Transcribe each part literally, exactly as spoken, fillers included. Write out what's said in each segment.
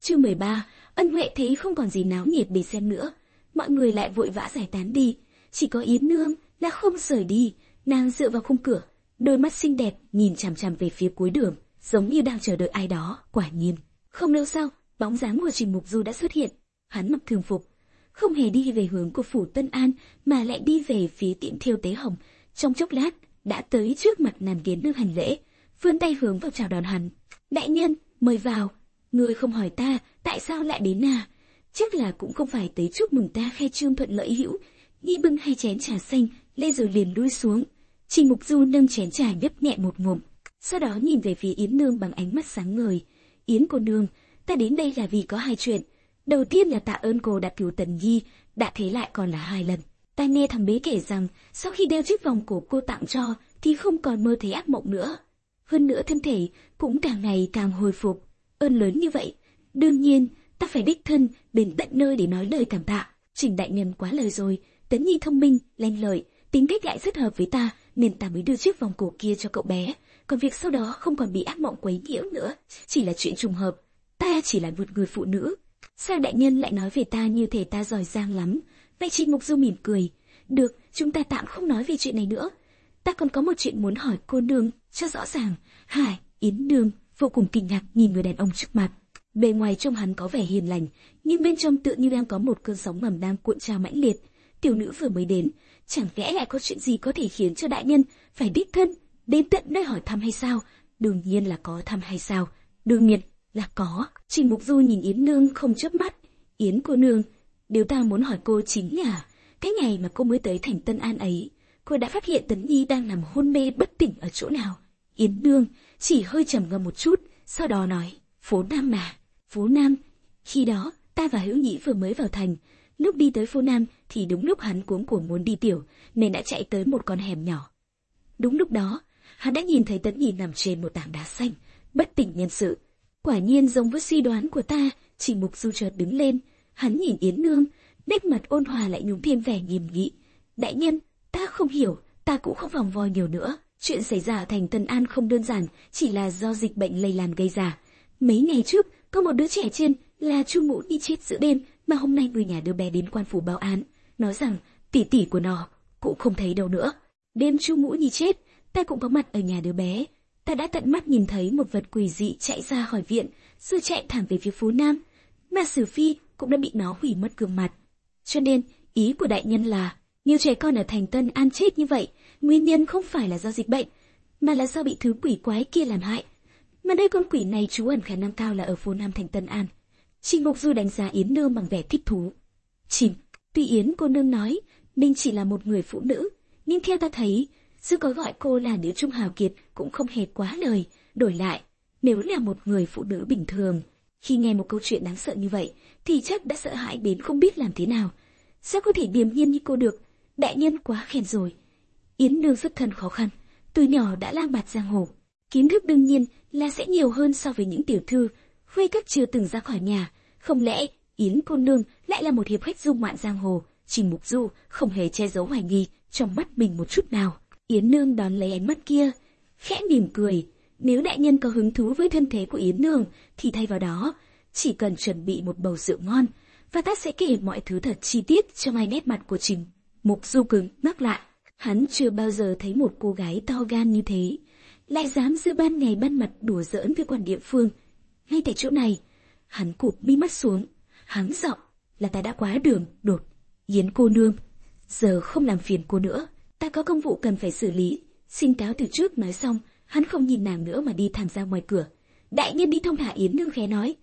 Chương mười ba, Ân Huệ thấy không còn gì náo nhiệt để xem nữa, mọi người lại vội vã giải tán đi, chỉ có Yến Nương là không rời đi. Nàng dựa vào khung cửa, đôi mắt xinh đẹp nhìn chằm chằm về phía cuối đường, giống như đang chờ đợi ai đó. Quả nhiên, không lâu sau, bóng dáng của Trình Mục Du đã xuất hiện. Hắn mặc thường phục, không hề đi về hướng của phủ Tân An, mà lại đi về phía tiệm thiêu Tế Hồng. Trong chốc lát, đã tới trước mặt nàng Yến Nương hành lễ, vươn tay hướng vào chào đón hắn. Đại nhân, mời vào. Ngươi không hỏi ta, tại sao lại đến à? Chắc là cũng không phải tới chúc mừng ta khai trương thuận lợi hữu. Nghi bưng hai chén trà xanh, lên rồi liền lui xuống. Trình Mục Du nâng chén trà nhấp nhẹ một ngụm, sau đó nhìn về phía Yến Nương bằng ánh mắt sáng ngời. Yến cô nương, ta đến đây là vì có hai chuyện. Đầu tiên là tạ ơn cô đã cứu Tần Nhi, đã thế lại còn là hai lần. Ta nghe thằng bé kể rằng, sau khi đeo chiếc vòng cổ cô tặng cho, thì không còn mơ thấy ác mộng nữa. Hơn nữa thân thể cũng càng ngày càng hồi phục. Ơn lớn như vậy, đương nhiên ta phải đích thân đến tận nơi để nói lời cảm tạ. Trình đại nhân quá lời rồi, Tấn Nhi thông minh, lanh lợi, tính cách lại rất hợp với ta, nên ta mới đưa chiếc vòng cổ kia cho cậu bé. Còn việc sau đó không còn bị ác mộng quấy nhiễu nữa, chỉ là chuyện trùng hợp. Ta chỉ là một người phụ nữ. Sao đại nhân lại nói về ta như thể ta giỏi giang lắm? Vậy Trình Mục Du mỉm cười. Được, chúng ta tạm không nói về chuyện này nữa. Ta còn có một chuyện muốn hỏi cô nương cho rõ ràng. Hải, Yến Nương vô cùng kinh ngạc nhìn người đàn ông trước mặt. Bề ngoài trông hắn có vẻ hiền lành, nhưng bên trong tựa như đang có một cơn sóng ngầm đang cuộn trào mãnh liệt. Tiểu nữ vừa mới đến, chẳng lẽ lại có chuyện gì có thể khiến cho đại nhân phải đích thân đến tận nơi hỏi thăm hay sao? Đương nhiên là có thăm hay sao? Đương nhiên là có. Trình Mục Du nhìn Yến Nương không chớp mắt. Yến cô nương, điều ta muốn hỏi cô chính là, cái ngày mà cô mới tới thành Tân An ấy, cô đã phát hiện Tấn Nhi đang nằm hôn mê bất tỉnh ở chỗ nào? Yến Nương chỉ hơi trầm ngâm một chút, sau đó nói, phố Nam mà. Phố Nam? Khi đó, ta và Hữu Nhĩ vừa mới vào thành. Lúc đi tới phố Nam thì đúng lúc hắn cuống cuồng muốn đi tiểu, nên đã chạy tới một con hẻm nhỏ. Đúng lúc đó, hắn đã nhìn thấy Tấn Nhi nằm trên một tảng đá xanh, bất tỉnh nhân sự. Quả nhiên giống với suy đoán của ta. Trình Mục Du chợt đứng lên, hắn nhìn Yến Nương, nét mặt ôn hòa lại nhúng thêm vẻ nghiêm nghị. Đại nhân, ta không hiểu, ta cũng không vòng vo nhiều nữa. Chuyện xảy ra ở thành Tân An không đơn giản, chỉ là do dịch bệnh lây lan gây ra. Mấy ngày trước, có một đứa trẻ trên là Chu Ngũ Nhi chết giữa đêm, mà hôm nay người nhà đứa bé đến quan phủ báo án, nói rằng tỷ tỷ của nó cũng không thấy đâu nữa. Đêm Chu Ngũ Nhi chết, ta cũng có mặt ở nhà đứa bé. Ta đã tận mắt nhìn thấy một vật quỷ dị chạy ra khỏi viện, rồi chạy thẳng về phía phố Nam, mà Sử Phi cũng đã bị nó hủy mất gương mặt. Cho nên, ý của đại nhân là, nhiều trẻ con ở thành Tân An chết như vậy, nguyên nhân không phải là do dịch bệnh, mà là do bị thứ quỷ quái kia làm hại. Mà đây con quỷ này trú ẩn khả năng cao là ở phố Nam thành Tân An. Trình Mục Du đánh giá Yến Nương bằng vẻ thích thú. Trình, tuy Yến cô nương nói mình chỉ là một người phụ nữ, nhưng theo ta thấy, dù có gọi cô là nữ trung hào kiệt cũng không hề quá lời. Đổi lại, nếu là một người phụ nữ bình thường, khi nghe một câu chuyện đáng sợ như vậy, thì chắc đã sợ hãi đến không biết làm thế nào. Sao có thể điềm nhiên như cô được? Đại nhân quá khen rồi. Yến Nương xuất thân khó khăn, từ nhỏ đã lang bạt giang hồ, kiến thức đương nhiên là sẽ nhiều hơn so với những tiểu thư khuê các chưa từng ra khỏi nhà. Không lẽ Yến cô nương lại là một hiệp khách dung ngoạn giang hồ? Trình Mục Du không hề che giấu hoài nghi trong mắt mình một chút nào. Yến Nương đón lấy ánh mắt kia, khẽ mỉm cười. Nếu đại nhân có hứng thú với thân thế của Yến Nương, thì thay vào đó, chỉ cần chuẩn bị một bầu rượu ngon, và ta sẽ kể mọi thứ thật chi tiết trong hai nét mặt của Trình Mục Du cứng ngắc lại. Hắn chưa bao giờ thấy một cô gái to gan như thế, lại dám giữa ban ngày ban mặt đùa giỡn với quan địa phương. Ngay tại chỗ này, hắn cụp mi mắt xuống, hắn giọng là ta đã quá đường đột. Yến cô nương, giờ không làm phiền cô nữa, ta có công vụ cần phải xử lý, xin cáo từ trước. Nói xong, hắn không nhìn nàng nữa mà đi thẳng ra ngoài cửa. Đại nhân đi thông thả. Yến Nương khẽ nói.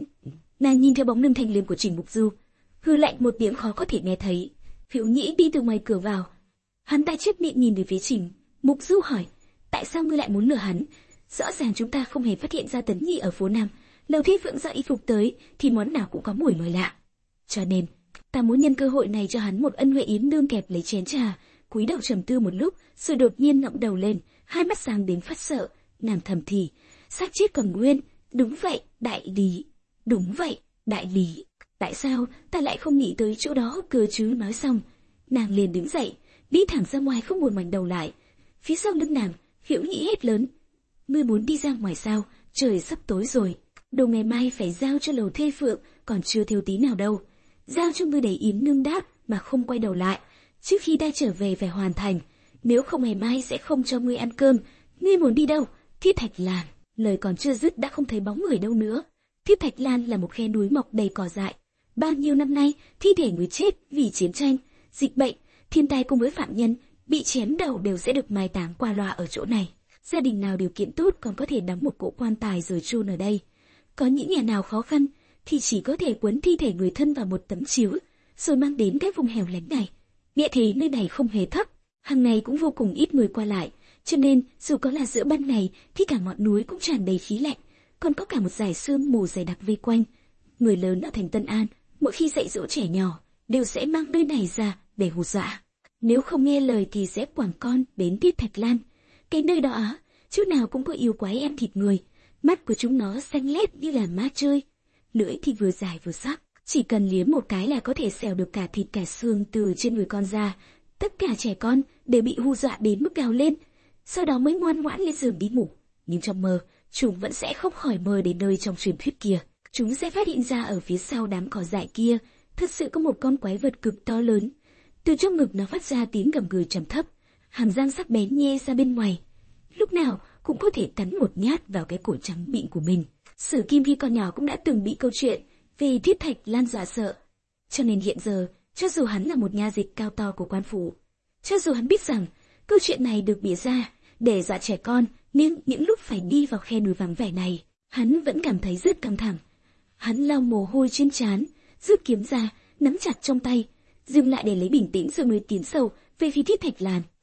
Nàng nhìn theo bóng lưng thanh liêm của Trình Mục Du, hư lạnh một tiếng khó có thể nghe thấy. Hữu Nhĩ đi từ ngoài cửa vào, hắn ta chép miệng nhìn về phía Trình Mục Du hỏi, tại sao ngươi lại muốn lừa hắn? Rõ ràng chúng ta không hề phát hiện ra Tấn Nhi ở phố Nam. Lầu Thi Phượng do y phục tới thì món nào cũng có mùi mời lạ, cho nên ta muốn nhân cơ hội này cho hắn một ân huệ. Yến Nương kẹp lấy chén trà, cúi đầu trầm tư một lúc, rồi đột nhiên ngẩng đầu lên, hai mắt sáng đến phát sợ, nàng thầm thì, xác chết còn nguyên. Đúng vậy, đại lý. Đúng vậy, đại lý. Tại sao ta lại không nghĩ tới chỗ đó cơ chứ? Nói xong, nàng liền đứng dậy, đi thẳng ra ngoài không buồn ngoảnh đầu lại. Phía sau lưng nàng, Hữu Nhĩ hét lớn, ngươi muốn đi ra ngoài sao? Trời sắp tối rồi. Đồ ngày mai phải giao cho Lầu Thê Phượng, còn chưa thiếu tí nào đâu. Giao cho ngươi đầy Yến Nương đáp mà không quay đầu lại. Trước khi ta trở về phải hoàn thành, nếu không ngày mai sẽ không cho ngươi ăn cơm. Ngươi muốn đi đâu? Thiết Thạch Lan. Lời còn chưa dứt đã không thấy bóng người đâu nữa. Thiết Thạch Lan là một khe núi mọc đầy cỏ dại. Bao nhiêu năm nay, thi thể người chết vì chiến tranh, dịch bệnh, thiên tai cùng với phạm nhân bị chém đầu đều sẽ được mai táng qua loa ở chỗ này. Gia đình nào điều kiện tốt còn có thể đóng một cỗ quan tài rồi chôn ở đây. Có những nhà nào khó khăn thì chỉ có thể quấn thi thể người thân vào một tấm chiếu, rồi mang đến cái vùng hẻo lánh này. Địa thế nơi này không hề thấp, hàng ngày cũng vô cùng ít người qua lại, cho nên dù có là giữa ban ngày thì cả ngọn núi cũng tràn đầy khí lạnh, còn có cả một dải sương mù dày đặc vây quanh. Người lớn ở thành Tân An mỗi khi dạy dỗ trẻ nhỏ đều sẽ mang nơi này ra để hù dọa. Nếu không nghe lời thì sẽ quẳng con đến Thiết Thạch Lan. Cái nơi đó á, chỗ nào cũng có yêu quái ăn thịt người. Mắt của chúng nó xanh lét như là ma chơi, lưỡi thì vừa dài vừa sắc, chỉ cần liếm một cái là có thể xẻo được cả thịt cả xương từ trên người con ra. Tất cả trẻ con đều bị hù dọa đến mức gào lên, sau đó mới ngoan ngoãn lên giường đi ngủ. Nhưng trong mơ, chúng vẫn sẽ không khỏi mơ đến nơi trong truyền thuyết kia. Chúng sẽ phát hiện ra ở phía sau đám cỏ dại kia, thật sự có một con quái vật cực to lớn. Từ trong ngực nó phát ra tiếng gầm gừ trầm thấp, hàm răng sắc bén nhe ra bên ngoài, lúc nào cũng có thể cắn một nhát vào cái cổ trắng mịn của mình. Sử Kim khi còn nhỏ cũng đã từng bị câu chuyện về Thiết Thạch Lan dọa sợ, cho nên hiện giờ, cho dù hắn là một nha dịch cao to của quan phủ, cho dù hắn biết rằng câu chuyện này được bịa ra để dọa trẻ con, nhưng những lúc phải đi vào khe núi vắng vẻ này, hắn vẫn cảm thấy rất căng thẳng. Hắn lau mồ hôi trên trán, rút kiếm ra, nắm chặt trong tay, dừng lại để lấy bình tĩnh rồi mới tiến sâu về phía Thiết Thạch Lan.